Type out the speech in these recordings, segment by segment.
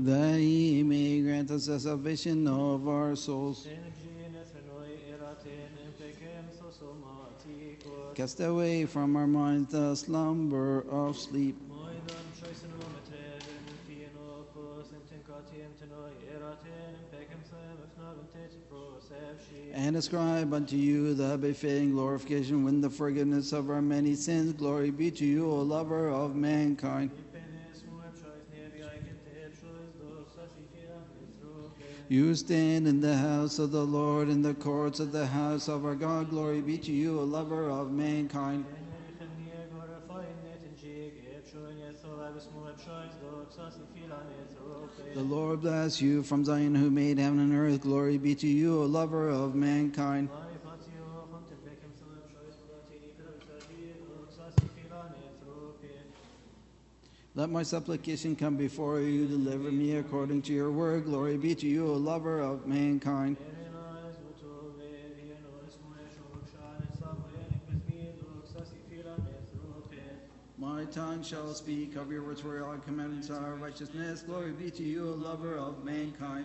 that he may grant us the salvation of our souls. Cast away from our minds the slumber of sleep, and ascribe unto you the befitting glorification when the forgiveness of our many sins. Glory be to you, O lover of mankind. You stand in the house of the Lord, in the courts of the house of our God. Glory be to you, O lover of mankind. The Lord bless you from Zion, who made heaven and earth. Glory be to you, O lover of mankind. Let my supplication come before you. Deliver me according to your word. Glory be to you, O lover of mankind. My tongue shall speak of your words, for your commandments are righteousness. Glory be to you, O lover of mankind.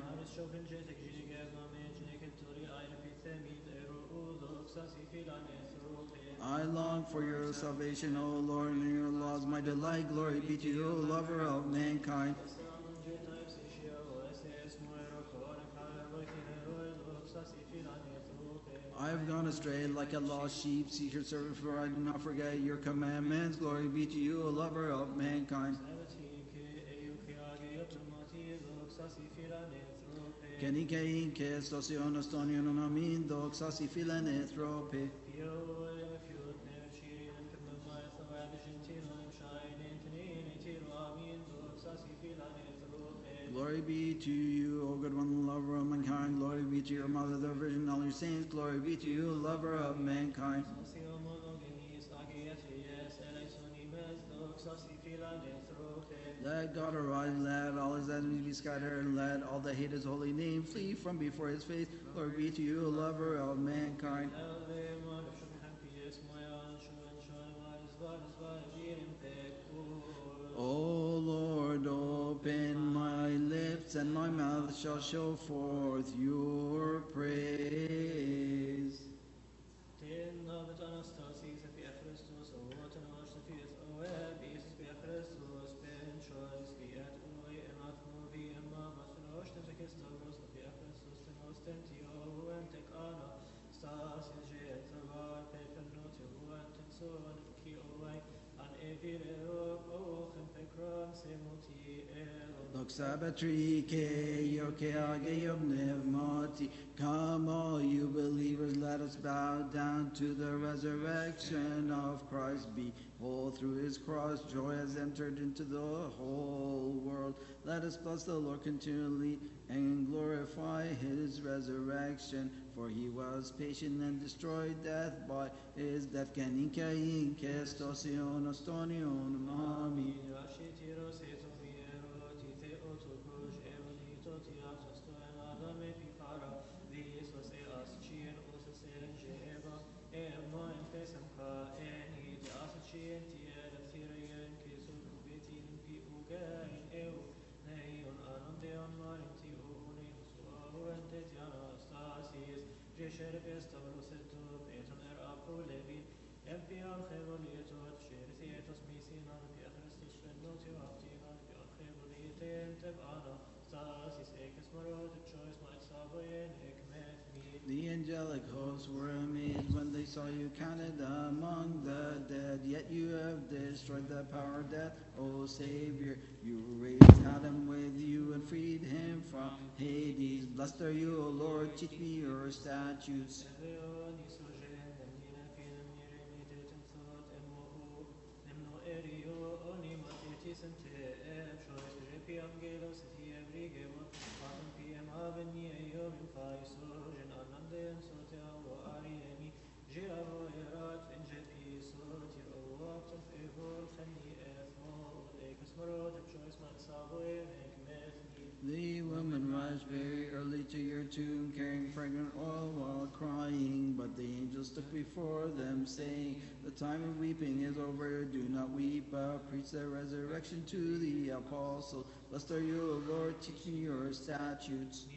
I long for your salvation, O Lord, and your laws my delight. Glory be to you, O lover of mankind. I have gone astray like a lost sheep. Seek your servant, for I do not forget your commandments. Glory be to you, O lover of mankind. Kenikein ke stosion astonion amin doxasi filanethrope. Glory be to you, O good one, lover of mankind. Glory be to your mother, the Virgin, all your saints. Glory be to you, lover of mankind. Let God arise, let all his enemies be scattered, and let all that hate his holy name flee from before his face. Glory be to you, lover of mankind. O Lord, open my lips, and my mouth shall show forth your praise. Sabatri ke yoke agayom nevmati. Come, all you believers, let us bow down to the resurrection of Christ. Behold, through his cross, joy has entered into the whole world. Let us bless the Lord continually and glorify his resurrection. For he was patient and destroyed death by his death. Kenikain kestosion astonion mami. The angelic hosts were amazed when they saw you counted among the dead. Yet you have destroyed the power of death, O Savior. You raised Adam with you and freed him from Hades. Blessed are you, O Lord. Teach me your statutes. The woman rise very early to your tomb, carrying fragrant oil while crying, before them, saying, the time of weeping is over, do not weep, but preach the resurrection to the apostles. Blessed are you, O Lord, teach me your statutes.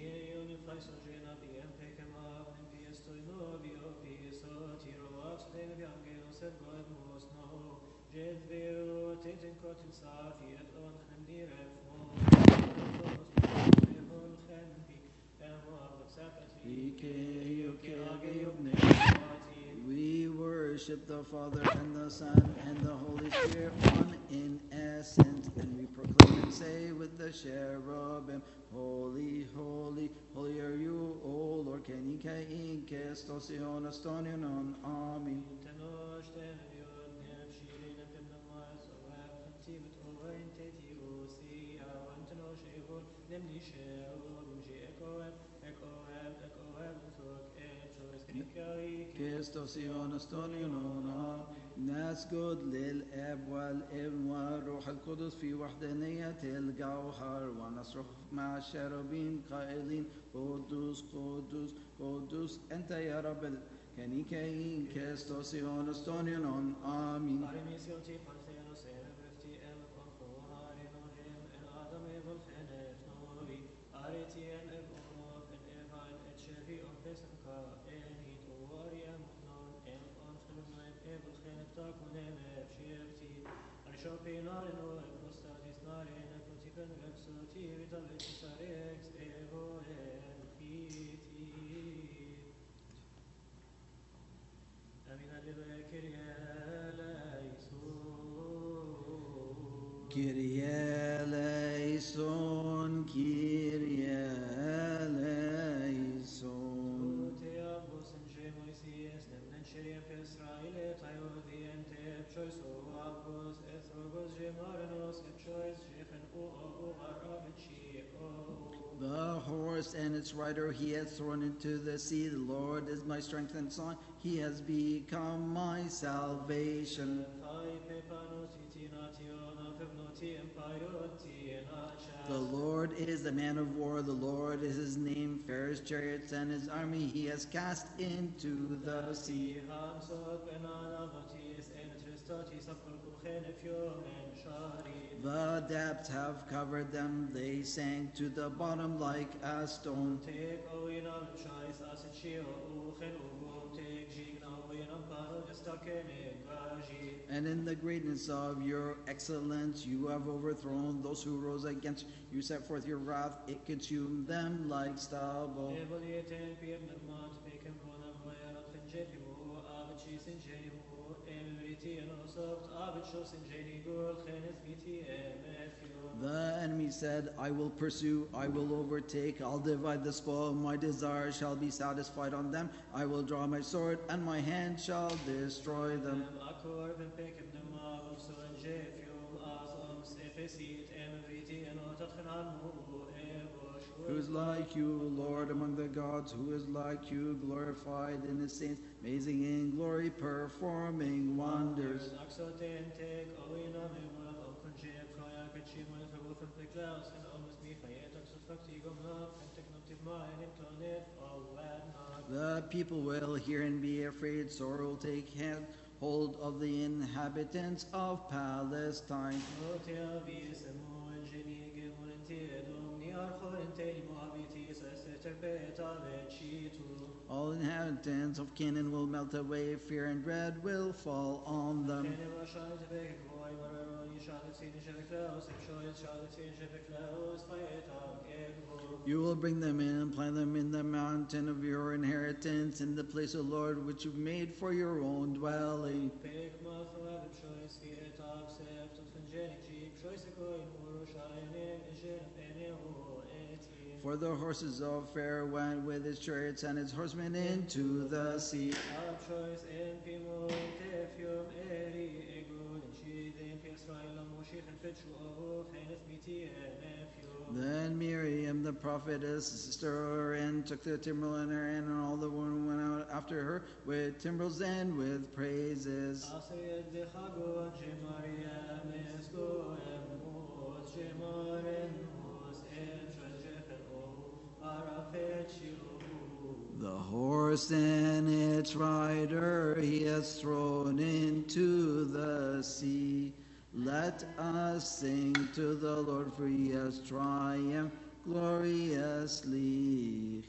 We worship the Father and the Son and the Holy Spirit, one in essence, and we proclaim and say with the cherubim, holy, holy, holy are you, O Lord, kenike inke stosion astonion, amen. كيستوسيون استونيون نسجد للاب والابن والروح القدس في وحدانية الجوهر ونصرخ مع الشاربين قائلين قدوس قدوس قدوس انت يا رب كنيكاين كيستوسيون استونيون امين. Kyrie eleison, Kyrie eleison. The horse and its rider he has thrown into the sea. The Lord is my strength and song. He has become my salvation. The Lord is the man of war. The Lord is his name. Pharaoh's chariots and his army he has cast into the sea. The depths have covered them. They sank to the bottom like a stone. And in the greatness of your excellence, you have overthrown those who rose against you. You set forth your wrath, it consumed them like stubble. The enemy said, I will pursue, I will overtake, I'll divide the spoil, my desire shall be satisfied on them. I will draw my sword, and my hand shall destroy them. Who is like you, Lord, among the gods? Who is like you, glorified in his saints, amazing in glory, performing wonders? The people will hear and be afraid. Sorrow will take hold of the inhabitants of Palestine. All inhabitants of Canaan will melt away. Fear and dread will fall on them. You will bring them in and plant them in the mountain of your inheritance, in the place, O Lord, which you've made for your own dwelling. For the horses of Pharaoh went with his chariots and his horsemen into the sea. Then Miriam the prophetess, sister Aaron, took the timbrel in her hand, and all the women went out after her with timbrels and with praises. The horse and its rider he has thrown into the sea. Let us sing to the Lord, for he has triumphed gloriously.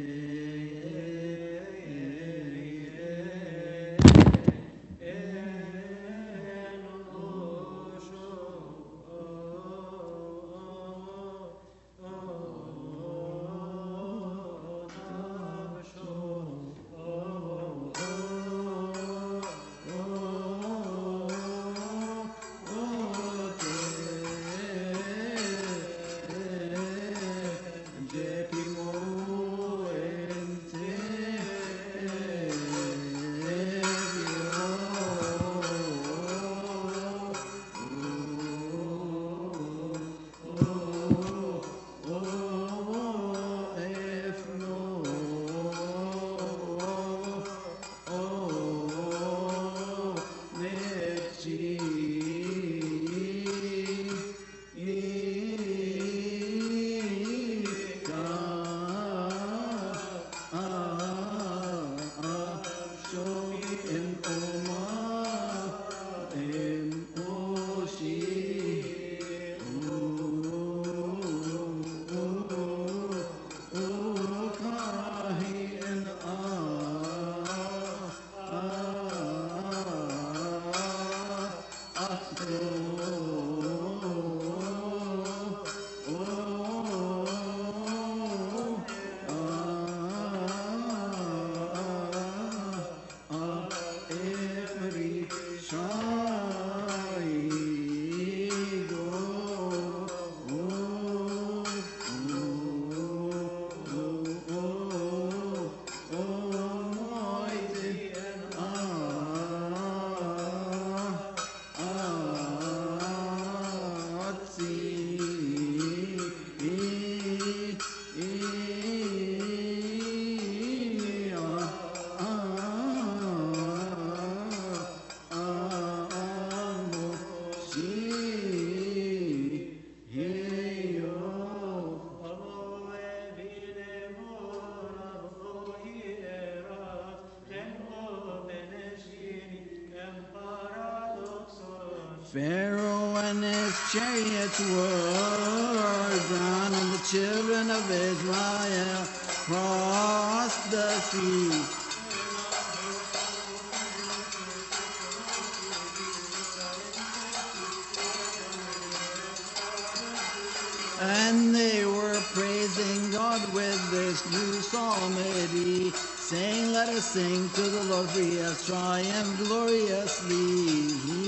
Pharaoh and his chariots were drowned, and the children of Israel crossed the sea. And they were praising God with this new psalmody, saying, "Let us sing to the Lord, for he has triumphed gloriously."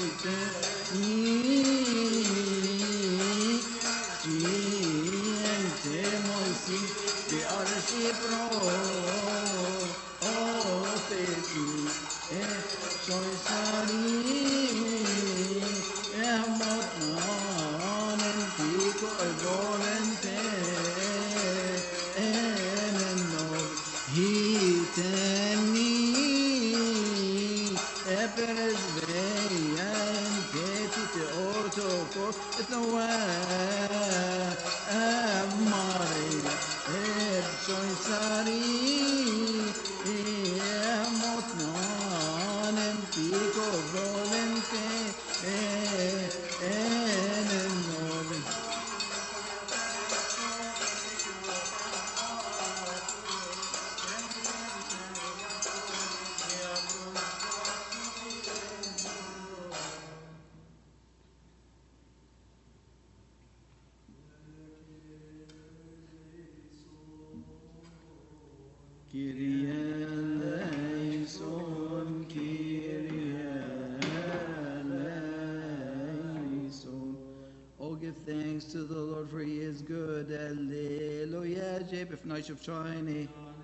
Oh, give thanks to the Lord, for he is good. Alleluia. Jebef Naishuf Shiny.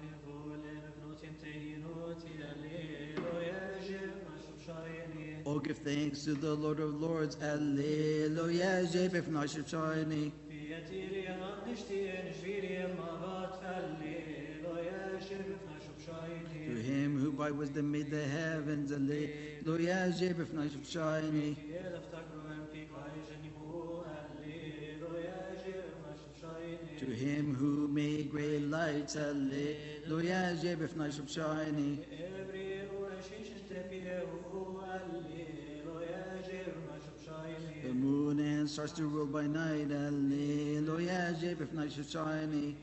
Oh, give thanks to the Lord of Lords. Alleluia. Jebef Naishuf Shiny. To him who by wisdom made the heavens. Alleluia. Jebef Naishuf Shiny. To To him who made great lights, hallelujah, Jebefnai Shani. The moon and stars to rule by night, hallelujah, Jebefnai Shani.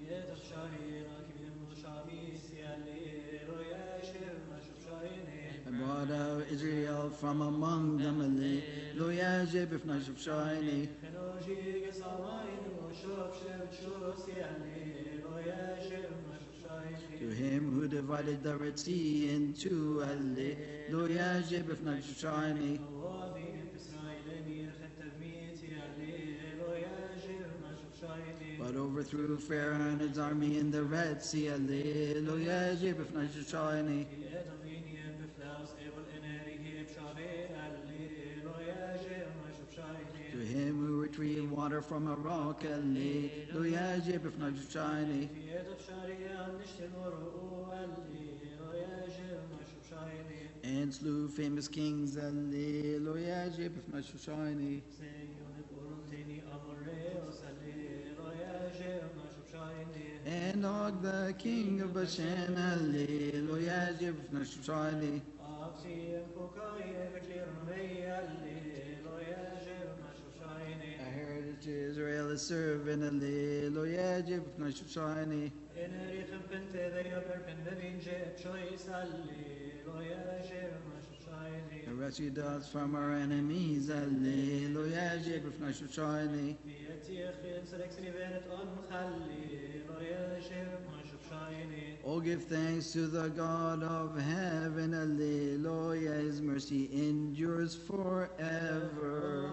And brought out Israel from among them, hallelujah, Jebefnai Shani. To him who divided the Red Sea in two, hallelujah, Jebefnai Shani. But overthrew Pharaoh and his army in the Red Sea, hallelujah, Jebefnai Shani. To him who retrieved water from a rock, hallelujah, Jebefnai Shani. And slew famous kings, hallelujah, Jebefnai Shani. And Og the king of Bashan, hallelujah, Jebefnai Shani. A heritage to Israel is serving, hallelujah, Jebefnai Shani. And rescued us from our enemies, hallelujah, Jebefnai Shani. Oh, give thanks to the God of heaven, hallelujah, his mercy endures forever.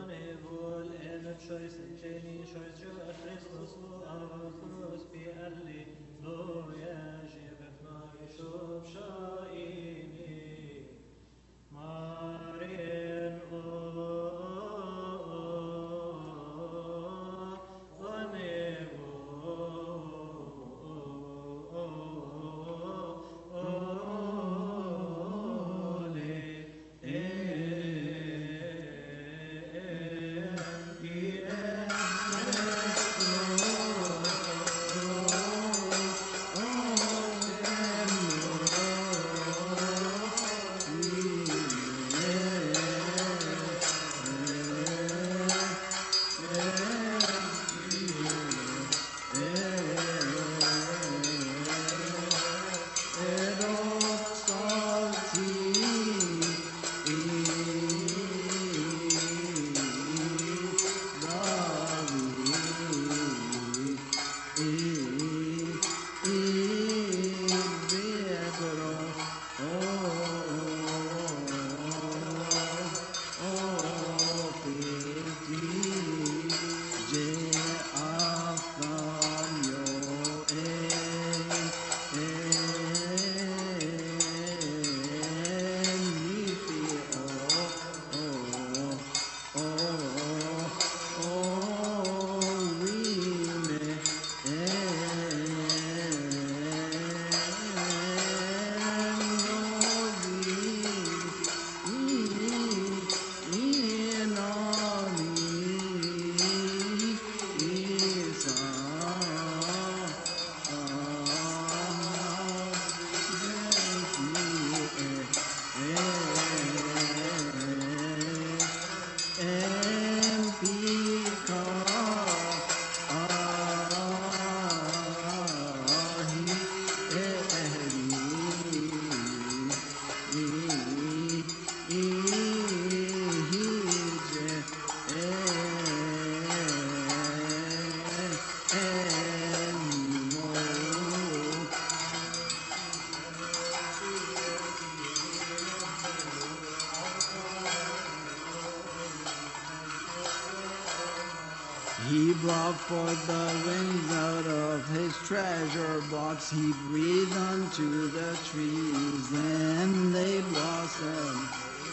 He brought forth the winds out of his treasure box. He breathed unto the trees, and they blossomed.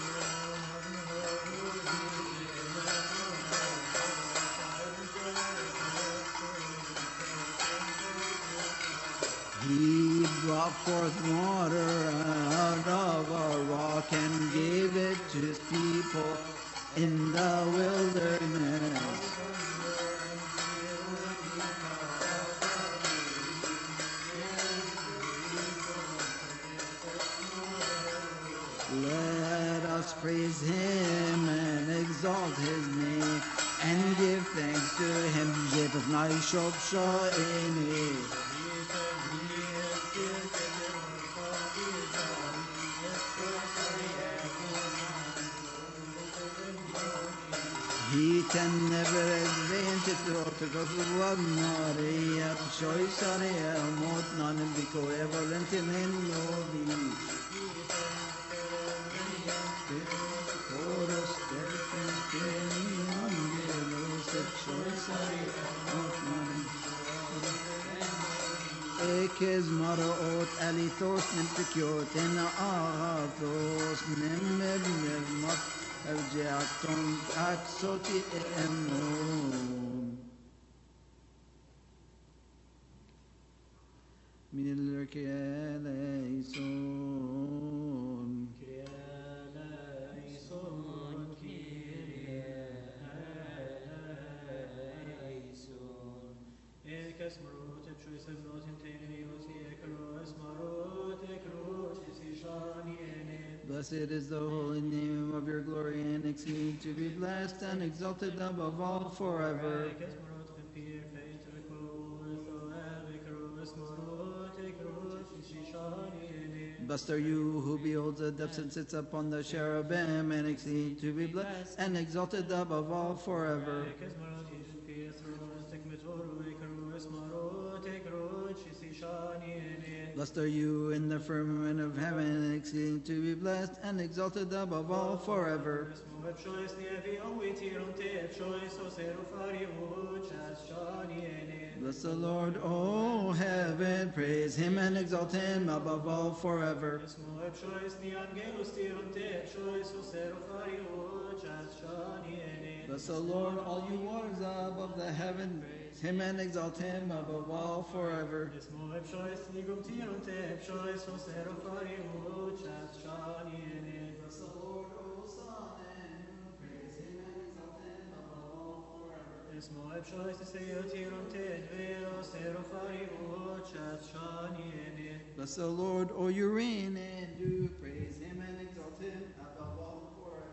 He brought forth water out of a rock and gave it to his people in the wilderness. us praise him and exalt his name and give thanks to him. Jebef na yishop sha'ini. He can never advance it to go to one Maria, Shoy Saria, Mot Nanim Biko, Evalentin in Novi. Ekes Maraot Alitos Nimpikiot in Athos Nimmer Erjaton Aksoti Emun Miller Kieleison Ekes Marot Choice of Not Intenios Ekros Marot Ekros Isishani Blessed is the holy name of your glory and exceed to be blessed and exalted above all forever. Blessed are you who beholds the depths and sits upon the cherubim and exceed to be blessed and exalted above all forever. Blessed are you in the firmament of heaven, exceeding to be blessed and exalted above all forever. Bless the Lord, O heaven, praise him and exalt him above all forever. Bless the Lord, all you waters above the heaven, praise him and exalt him above all forever. Bless the Lord, O Son, and praise him and exalt him above all forever. Bless the Lord, O you reign, and do praise him and exalt him above all forever.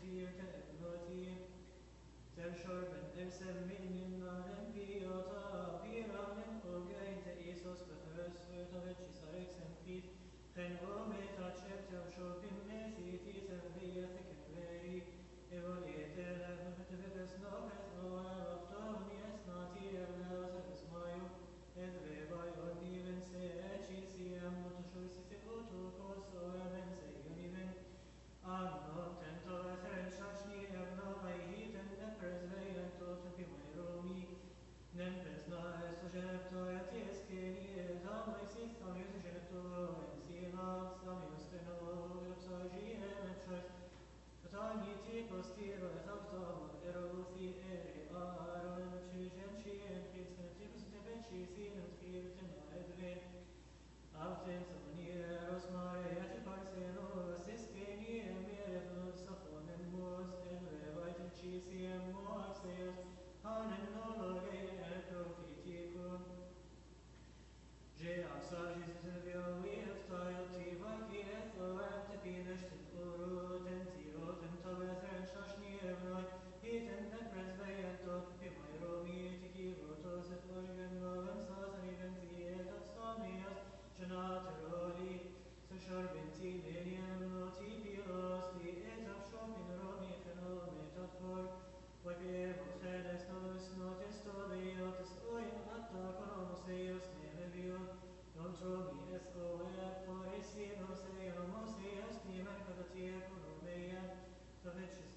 كثير كأبنوتي ترشر من أرسل من نارن بيوتا بيرامن أوغاين تأيسوس بخرس ويطبت شسارك سنفيت خن أومي تاتشب ترشو بمسي تيسن بيثك كبيري إبولي تلف متفقس نوكس نوع وقتهم يسناتي أبلاوس بسمايو إذ بايون نيفن سيأتي سيام متشوسي تقوتو كوسو أبن سيونيفن آنهم تنتو أثرن شاشني أبنو غيهيتن نبرز بيان توتن في ميرومي نمبزنا أسو جنبتو يتيس كيني إذا ميسيس تاميوس جنبتو إنسينات تاميوس تنو يبساجين متشوس فتاني تيكوس تيرو أثبتو إروثي إري آرون تشيجن شين خيس نتيكوس تبنشي سين تخيل تنا إدرين أفتن ثمانية رسمارية بارسينو سيسكيني أمير صفون موس إنري بايتن شيسي موكسيوس هان النولوغي أكروفيتيكم جي أكساجي سيسبيوي أفتايو تيباكي أثو أنتبينش تنقورو تنتيرو تنتبثرن شاشني أبنوي هيتن نبرز بيانتو بميرومي تكيرو توسف أرغن نوغن ساسني بنتي أتستاميوس شناترولي سشر بنتي لينيم نوتي بيروس في إتب شوبين رومي خنومي تطفر وكيف خيلس نوس نوتس توبيوتس أوين أتا كروموسيوس نيمبيوت نوترومي اس او اف فوريسينو سيوموسيوس نيمن كدتي كروميا تفتشس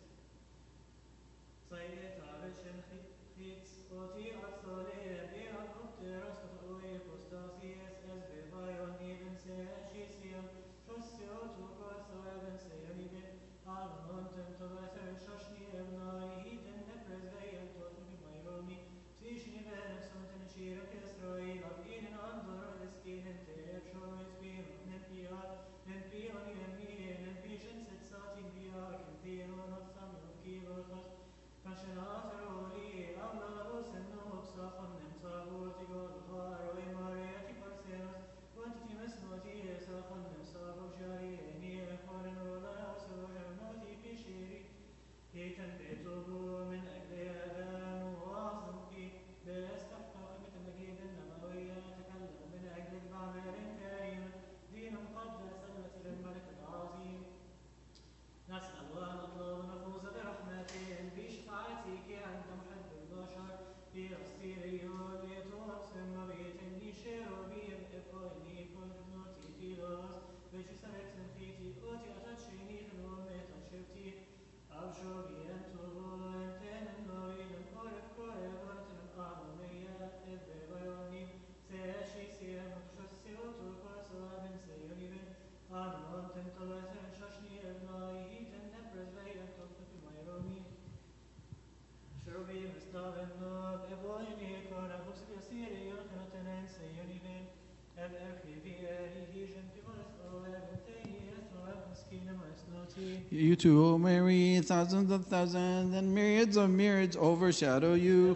صيت عبشن خيتس اوتي اكسولي بيان اوبتيروس اوي بوستاسيس اس بيبايون نيفن سيشيسيوم شوسيو توكوس وابن سيونيبن آنون تنتبثر شاشني ابناي هيتن نبرز بيان توتن بميرومي تيشني بنفسون تنشيرو كسروي لابين اندور اسكين انتيب شويس بين ننبيون يمين ننبيشن ستساتين بيار كنتينو نفسام يوكيلوتوس فشنات رولي أمنا لبوس النوب صافن نمسابوت يقول غارو إمارياتي بارسينوس وانتي مسنوتي ساخن نمسابو جاري إني أخوان ولا سوجر نوتي بشيري هيتن بيتوبو من أجل آدم وواصل في بيستحقق مثل مجيد النموية تكلم من أجل بعمل كريم دين مقدس التي للملك العظيم نسأل ونطلب نفوز برحمته بشفاعتك أنت محب البشر بأستيريون لتوسم بيتني شيروبيم إفويني كنت نوتي فيلوس بجسرك سنخيتي أوتي أتشيني خنومي تشفتي أبشو بينتو أنتين النورين الأورك كوري ورتن القانونية إذ بيوني سيشي سيام تشسي وتوكوسو من سيونيبن آنون تنتبثر شاشني أبناي هيتن نبرز بيان توفت ميرومي شربي مستاب النوب إبويني كون أبوس بيصيري يخنتنين سيونيبن الأخي في آله جنب مرسو أبنتيني أثوى مسكين مسنوتي You too, O Mary, thousands of thousands and myriads overshadow you.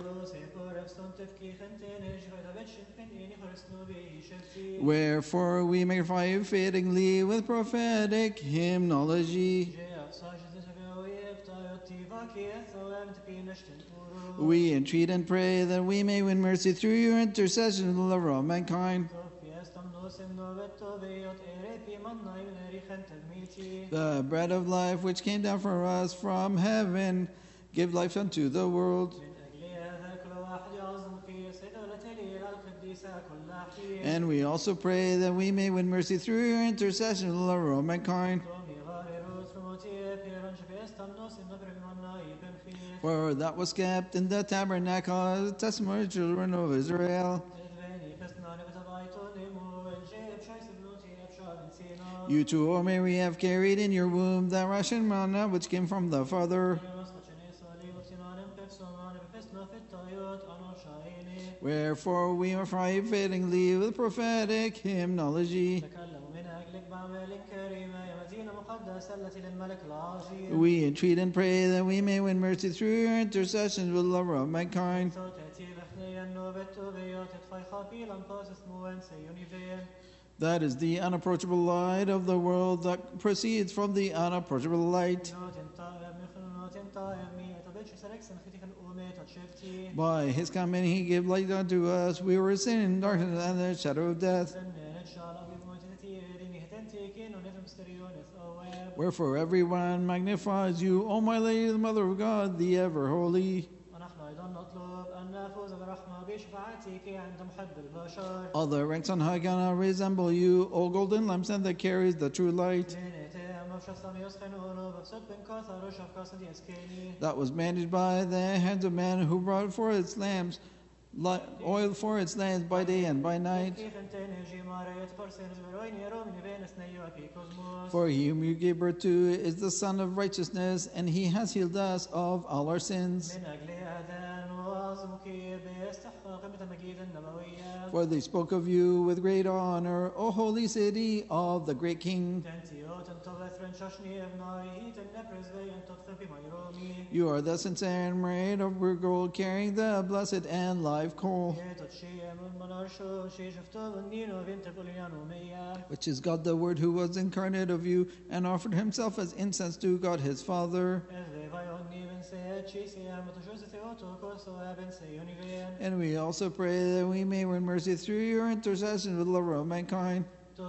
Wherefore we magnify you fittingly with prophetic hymnology. We entreat and pray that we may win mercy through your intercession to the love of all mankind. The bread of life which came down for us from heaven, give life unto the world. And we also pray that we may win mercy through your intercession to the love of all mankind. For that was kept in the tabernacle as a testimony to the children of Israel. You too, O Mary, have carried in your womb that Russian manna which came from the Father. Wherefore we magnify fittingly with prophetic hymnology. We entreat and pray that we may win mercy through your intercession with the love of mankind. That is the unapproachable light of the world that proceeds from the unapproachable light. By his coming he gave light unto us. We were sin in darkness and the shadow of death. Wherefore everyone magnifies you, O my Lady, the Mother of God, the ever holy. All the ranks on high cannot resemble you, O golden lampstand that carries the true light. That was managed by the hands of men who brought forth its lamps, oil for its lamps by day and by night. For he whom you gave birth to is the Son of righteousness, and he has healed us of all our sins. For they spoke of you with great honor, O holy city of the great King. You are the sincere and made of gold, carrying the blessed and live coal, which is God the Word, who was incarnate of you and offered himself as incense to God his Father. And we also pray that we may win mercy through your intercession with the love of mankind.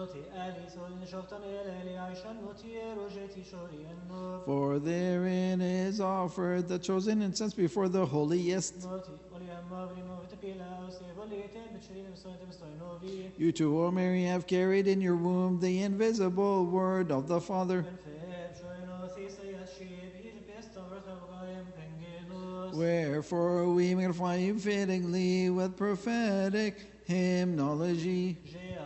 For therein is offered the chosen incense before the holiest. You too, O Mary, have carried in your womb the invisible word of the Father. Wherefore we magnify you fittingly with prophetic hymnology.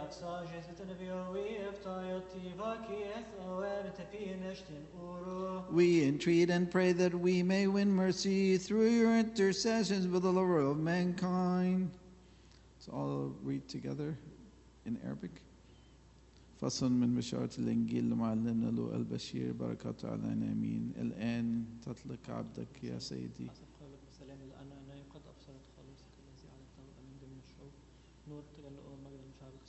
We entreat and pray that we may win mercy through your intercessions with the lover of mankind. So I'll read together in Arabic. فصل من بشارة الإنجيل لمعلمنا لوقا البشير بركاته علينا آمين. الآن تطلق عبدك يا سيدي. قد أبصرت خلاصك الذي علمته أمين من الشعوب نور تجلؤه المجد من شعبك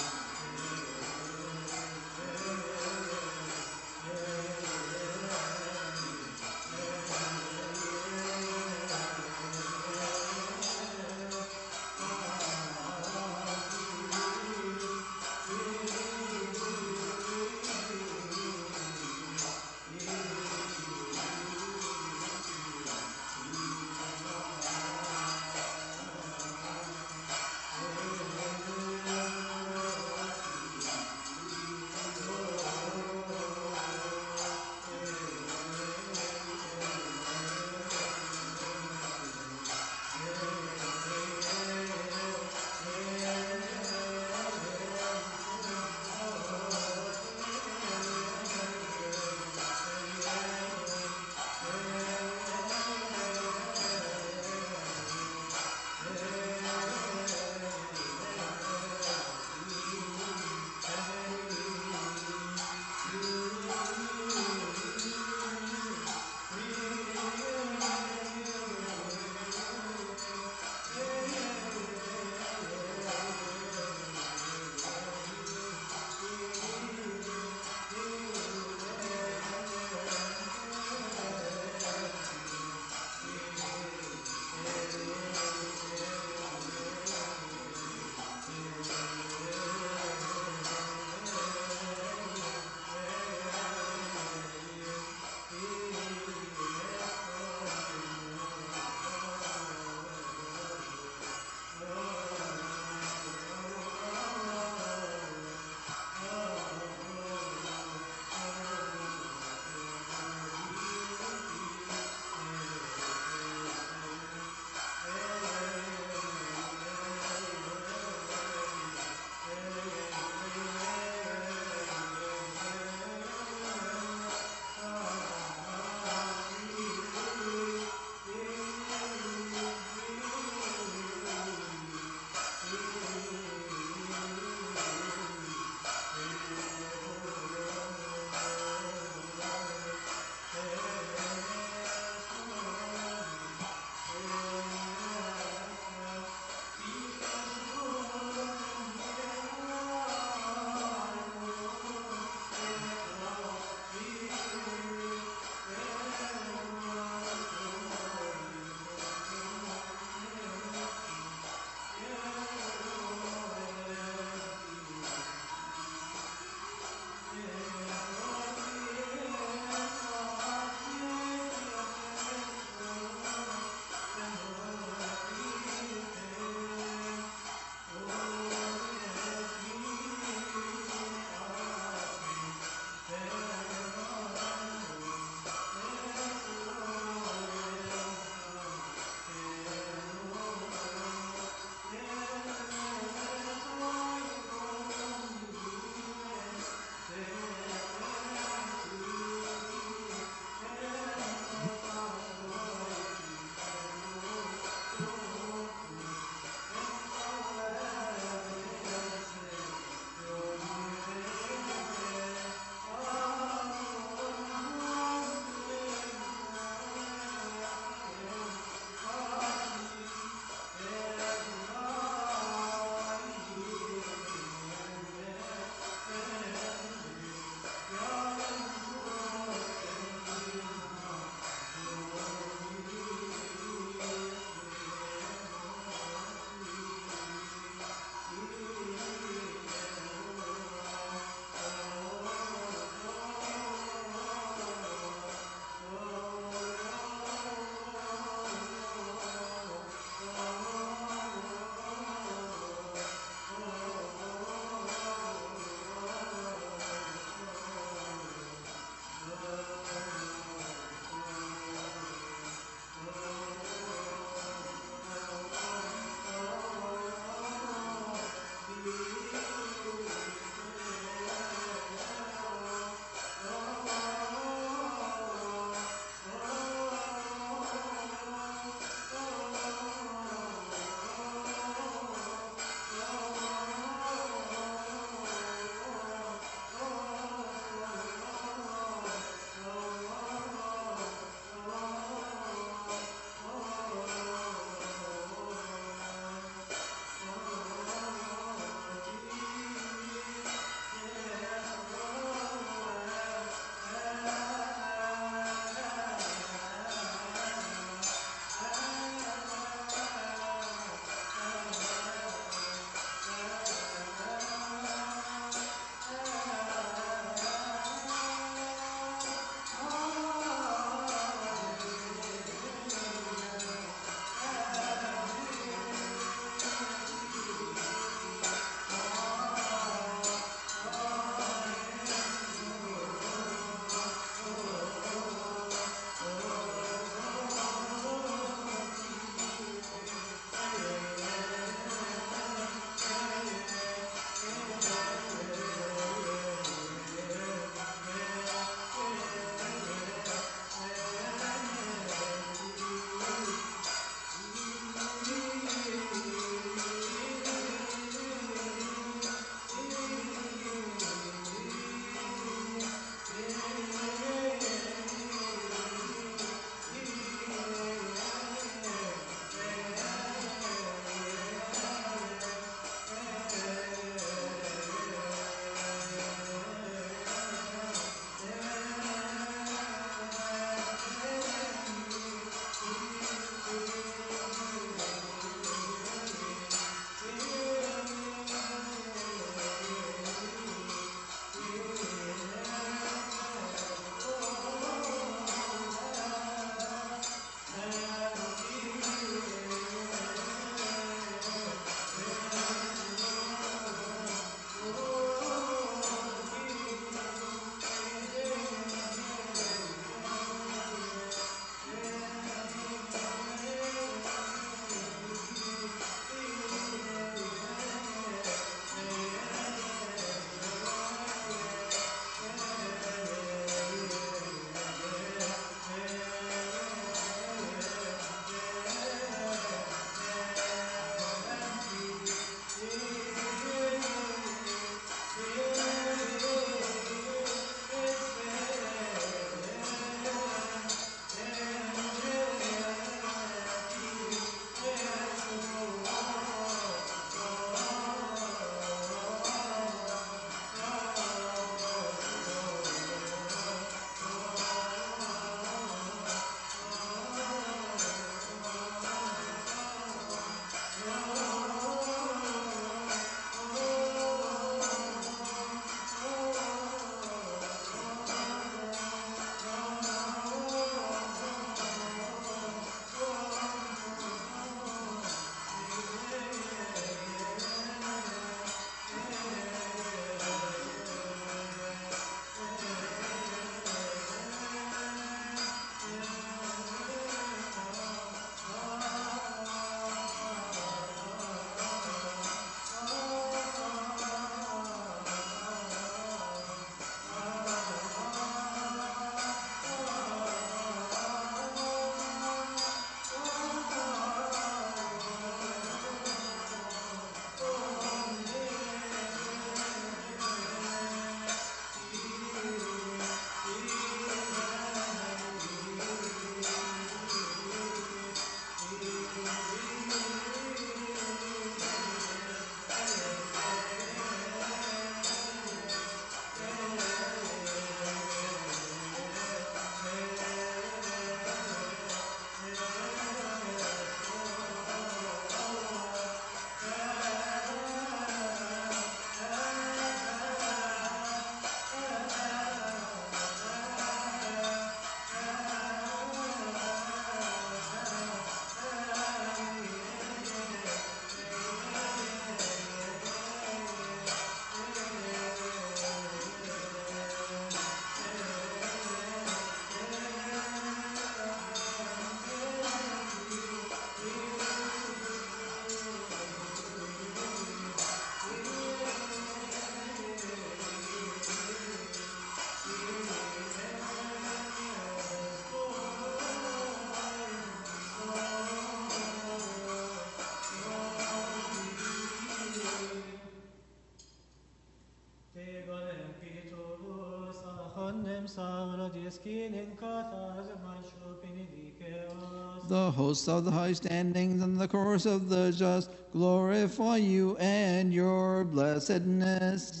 The hosts of the high standings and the chorus of the just glorify you and your blessedness.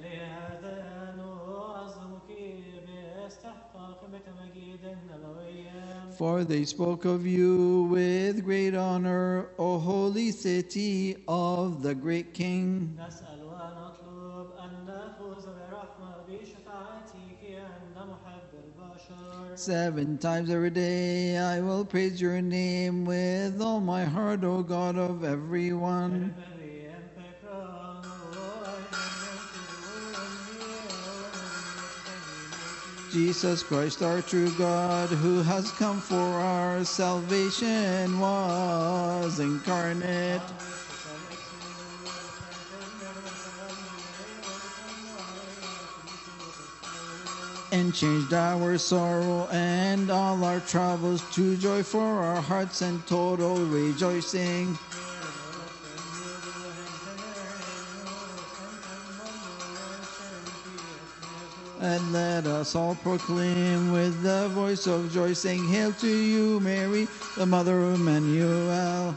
For they spoke of you with great honor, O holy city of the great King. نسأل ونطلب أن نفوز برحمة بشفاعتك عند محب البشر. 7 times every day I will praise your name with all my heart, O God of everyone. Jesus Christ, our true God, who has come for our salvation, was incarnate and changed our sorrow and all our troubles to joy for our hearts and total rejoicing. And let us all proclaim with the voice of joy, saying, Hail to you, Mary, the mother of Emmanuel.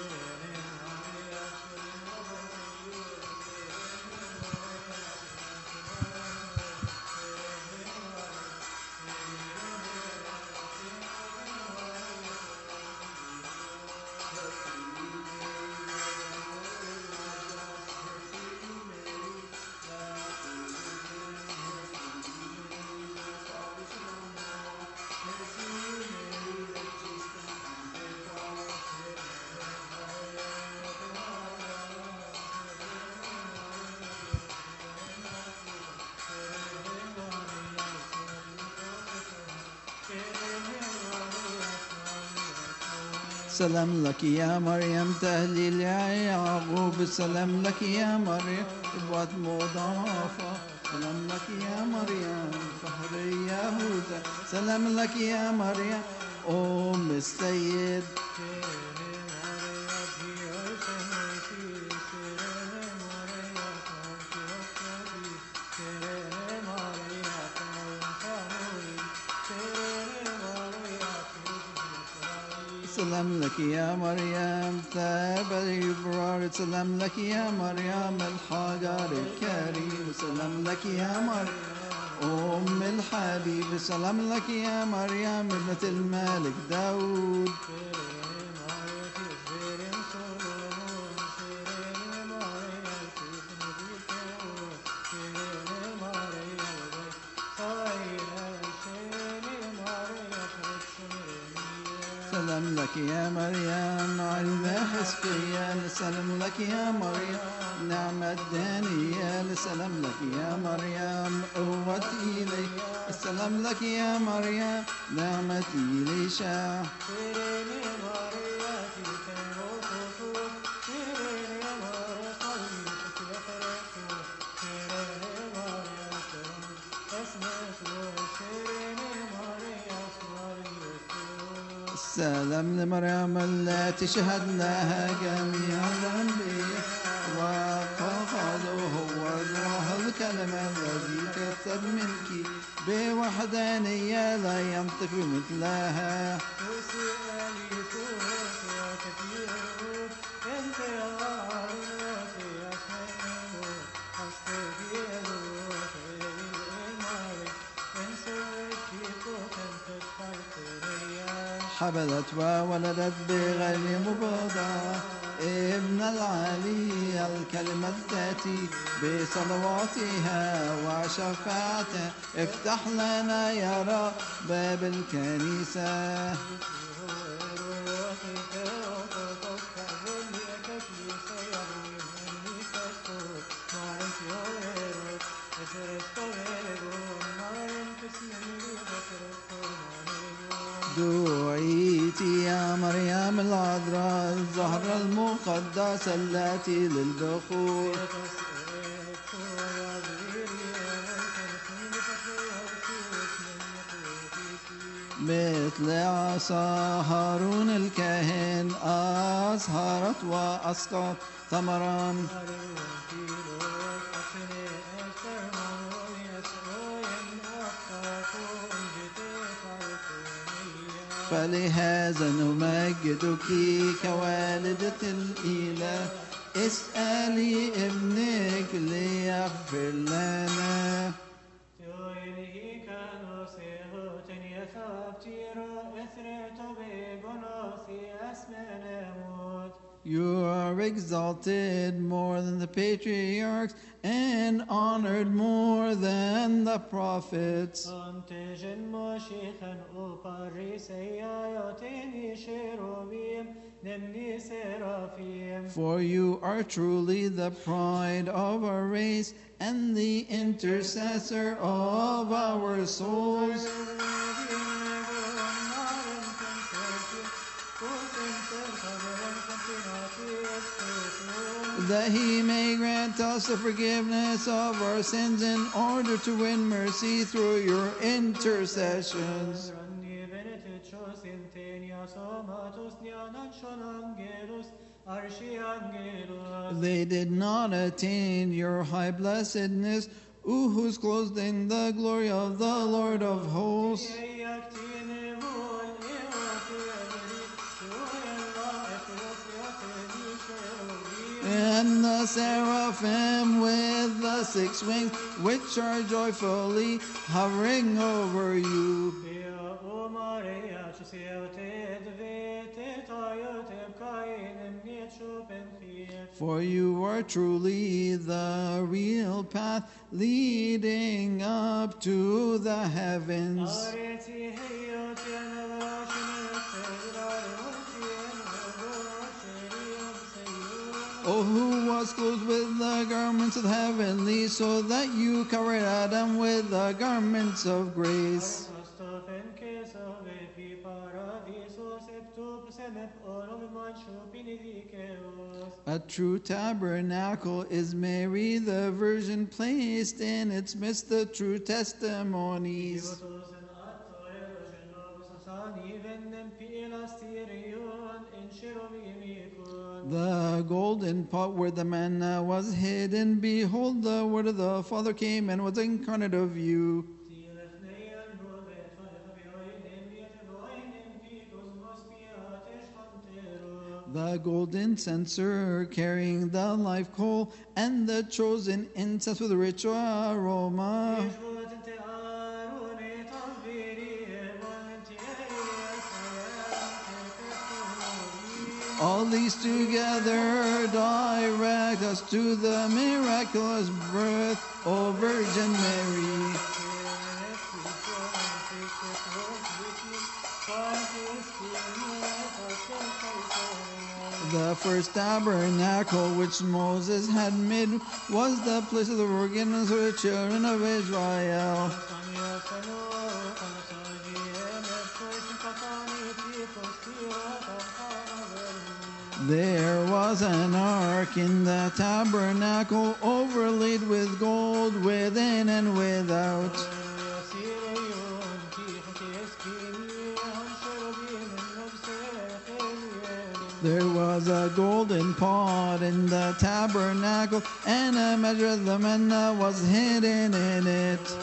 سلام لك يا مريم تهليل يا يعقوب. سلام لك يا مريم إبوات مضاعفة. سلام لك يا مريم فخر يهوذا. سلام لك يا مريم أم السيد. سلام لك يا مريم ثاب الإبرار. سلام لك يا مريم الحجر الكريم. سلام لك يا مريم أم الحبيب. سلام لك يا مريم ابنة الملك داود. سلام لك يا مريم علم حسقيال. سلام لك يا مريم نعمة دانيال. سلام لك يا مريم قوة إلي. السلام لك يا مريم نعمة إليشا. سلام لمريم التي شهد لها جميع الأنبياء وقالوا هو روح الكلمة الذي كتب منك بوحدانية لا ينطق مثلها. حبلت وولدت بغير مباضعة ابن العلي الكلمة التي بصلواتها وشفاعته افتح لنا يا رب باب الكنيسة. دعيت يا مريم العذراء الزهرة المقدسة التي للبخور. مثل عصا هارون الكاهن أزهرت وأسقط ثمرا. فلهذا نمجدك كوالدة الإله اسألي ابنك ليغفر لنا. You are exalted more than the patriarchs and honored more than the prophets. For you are truly the pride of our race and the intercessor of our souls. That he may grant us the forgiveness of our sins in order to win mercy through your intercessions. They did not attain your high blessedness, who's clothed in the glory of the Lord of hosts. And the seraphim with the 6 wings, which are joyfully hovering over you. For you are truly the real path leading up to the heavens. Oh, who was clothed with the garments of the heavenly, so that you covered Adam with the garments of grace. A true tabernacle is Mary, the Virgin, placed in its midst the true testimonies. The golden pot where the manna was hidden, behold, the word of the Father came and was incarnate of you. The golden censer carrying the live coal and the chosen incense with a rich aroma. All these together direct us to the miraculous birth, O Virgin Mary. The first tabernacle which Moses had made was the place of the forgiveness of the children of Israel. There was an ark in the tabernacle, overlaid with gold within and without. There was a golden pot in the tabernacle, and a measure of the manna was hidden in it.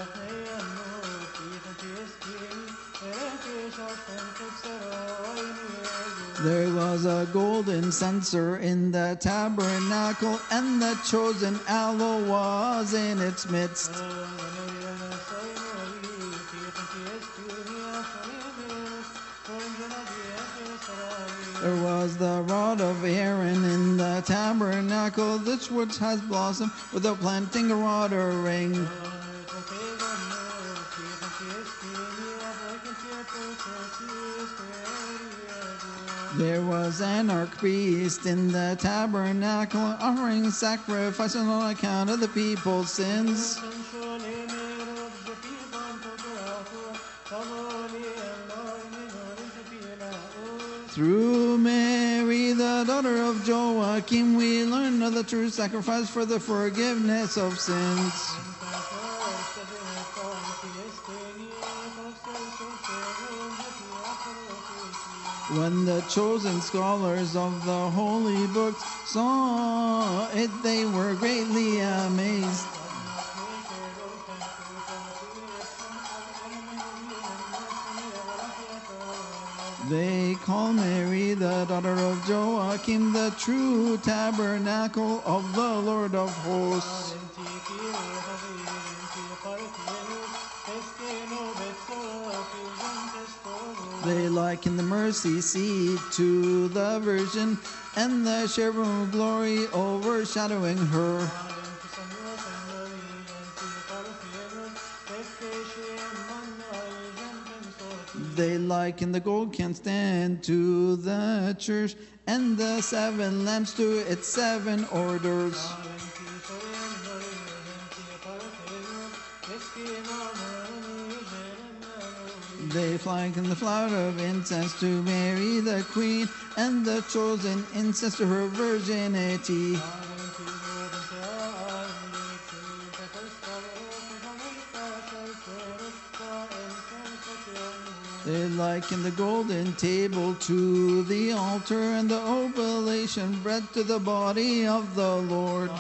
There was a golden censer in the tabernacle, and the chosen aloe was in its midst. There was the rod of Aaron in the tabernacle, which has blossomed without planting or watering. There was an archpriest in the tabernacle, offering sacrifices on account of the people's sins. Through Mary, the daughter of Joachim, we learn of the true sacrifice for the forgiveness of sins. When the chosen scholars of the holy books saw it, they were greatly amazed. Mary, the daughter of Joachim, the true tabernacle of the Lord of hosts. They liken the mercy seat to the Virgin, and the cherubim glory overshadowing her. They liken the gold lampstand to the church, and the 7 lamps to its 7 orders. They liken the flower of incense to Mary the Queen, and the chosen incense to her virginity. They liken the golden table to the altar, and the oblation bread to the body of the Lord.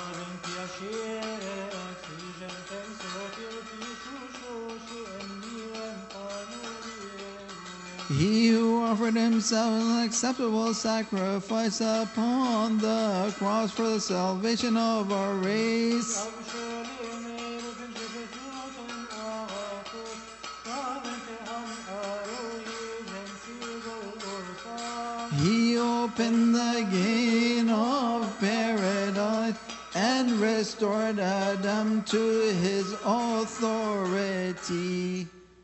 He who offered himself an acceptable sacrifice upon the cross for the salvation of our race. He opened the gate of paradise and restored Adam to his authority.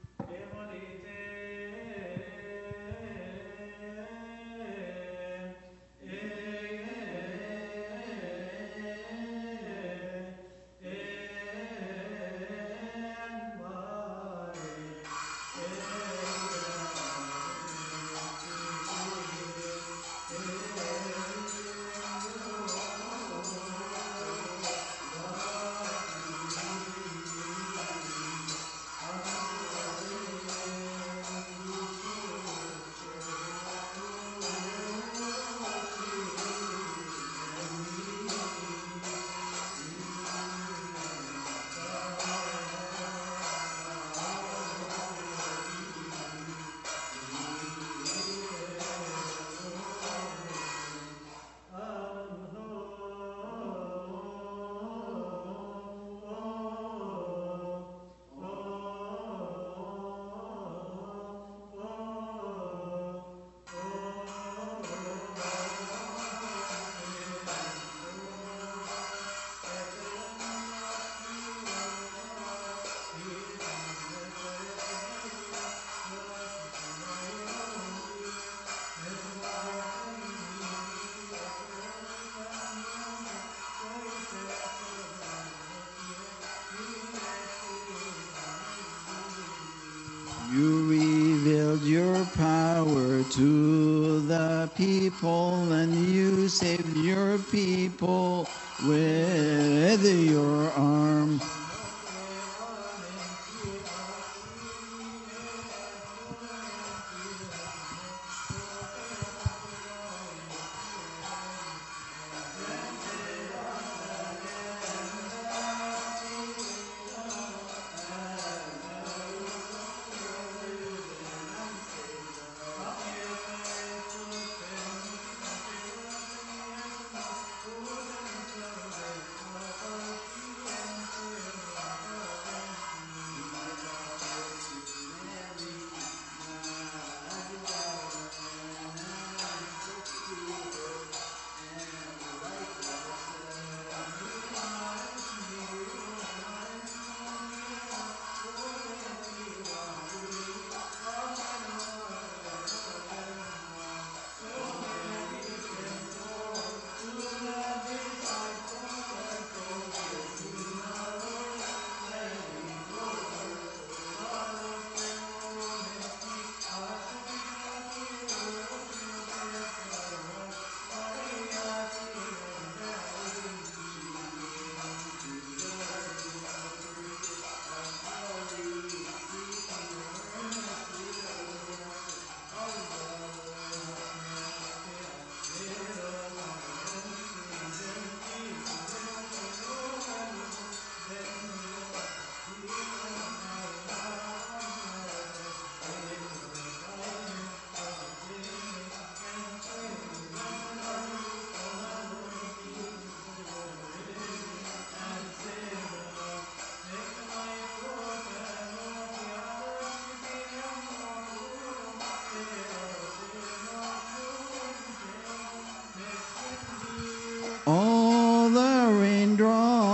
You revealed your power to the people, and you saved your people with your arm.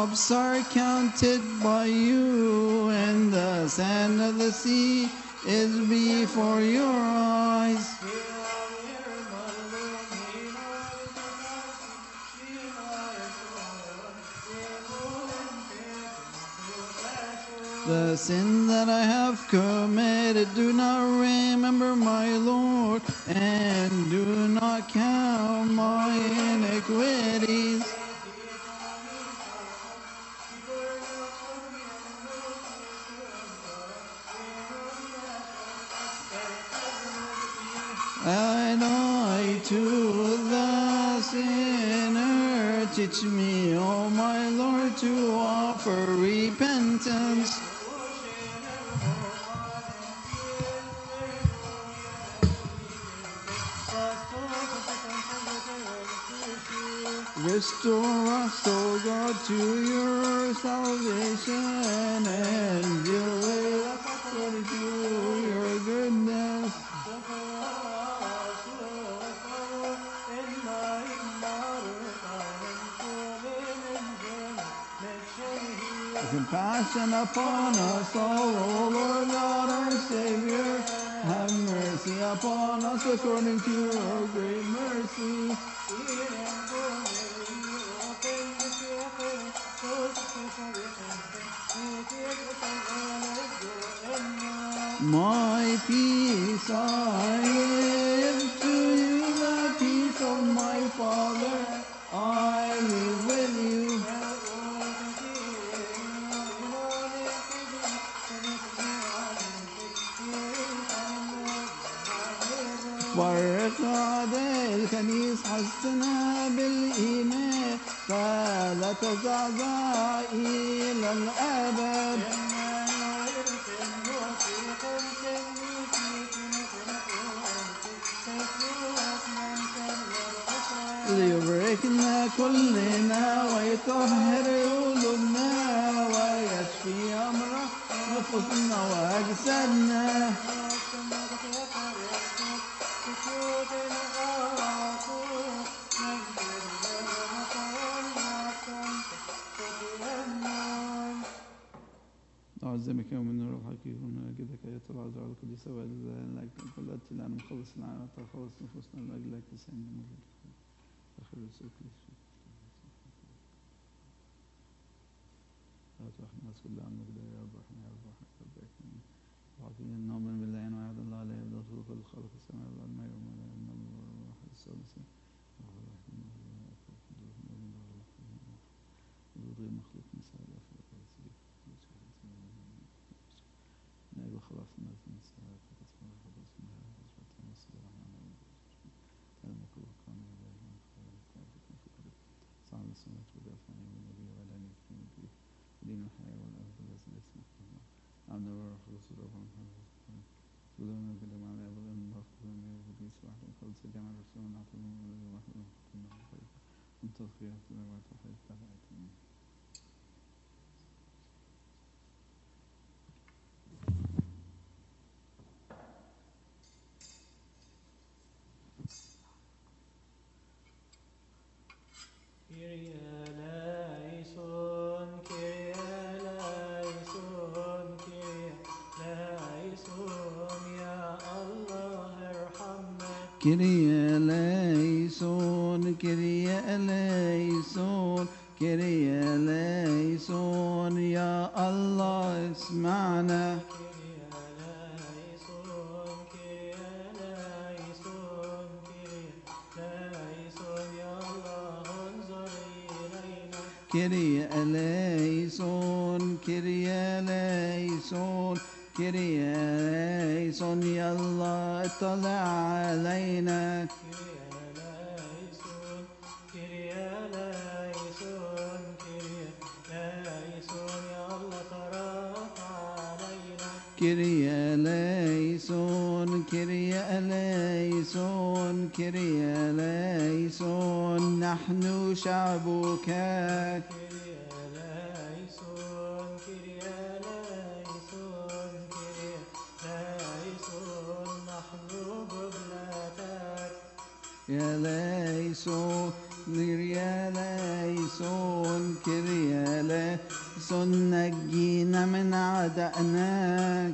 drops are counted by you, and the sand of the sea is before your eyes. The sin that I have committed, do not remember, my Lord, and do not count my iniquities. And I to the sinner, teach me, O my Lord, to offer repentance. Restore us, O God, to your salvation, and deal with us according to your goodness. Compassion upon us all, O Lord God, our Savior. Have mercy upon us according to your great mercy. My peace I give to you, the peace of my Father I live with you. بارك أعداء الكنيس، حسنها بالإيمان، فلا تزعزع إلى الأبد. ليباركنا كلنا ويطهر قلوبنا ويشفي أمراض نفوسنا وأجسادنا. أعزمك يوم النور الحقيقي ونجدك أيها العذراء القديسة وأجزاء لك كل لنا مخلص العالم تخلص نفوسنا لأجلك لسان المجد آخر السوق لا تحن الناس كلها عن مجد يا رب رحمة يا رب رحمة ربك وعطينا نؤمن بالله وعد الله لا يبدأ خلق الخلق السماء والأرض ما يوم لا ينام والروح السادس غير مخلوق مثال نائب خلاص الناس من السماء فتصبح الحدث من هذا الحدث والسلام على المكروه كان إليه من خلال التعرفة في الأرض صعب السماء ودافع عن النبي وعلى أن يكون به ودين الحياة والأرض الذي ليس مخلوق عبد الروح القدس الرب محمد سلام كده معنا أبدا من ضغط من الإبليس واحد خلص جمع الرسول نعتبر من واحد من الخير من تصفيات الأرواح وحيث تبعتهم كريا ليسون كريا ليسون كريا ليسون يا الله اسمعنا كريا ليسون كريا ليسون كريا ليسون يا الله اطلع علينا كريا ليسون كريا ليسون يا الله ترى علينا كريا ليسون كريا ليسون كريا ليسون نحن شعبك يا ليسون يا إليسون كريا إليسون نجينا من أعدائنا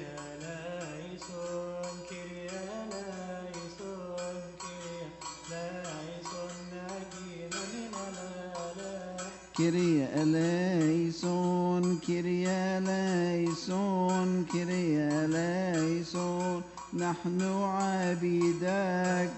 كريا إليسون كريا إليسون كريا إليسون نحن عبيدك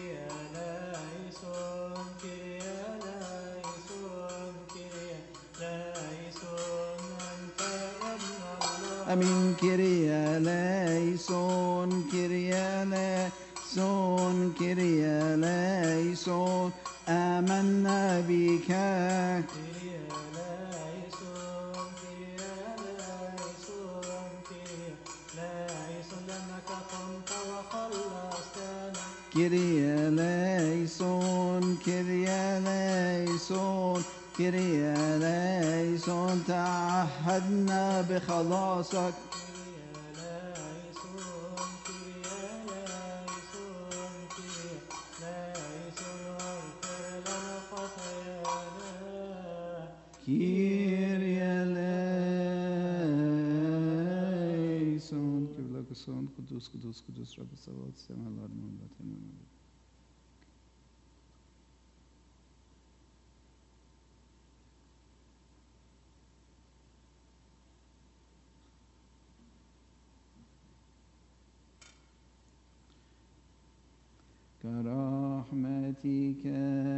أمين كريا ليسون كريا ليسون كريا ليسون آمنا بك كريا ليسون كريا ليسون كريا ليسون تعهدنا بخلاصك كريا ليسون كبلكسون قدوس قدوس قدوس رب السماوات والسماء الأرض من كرحمتك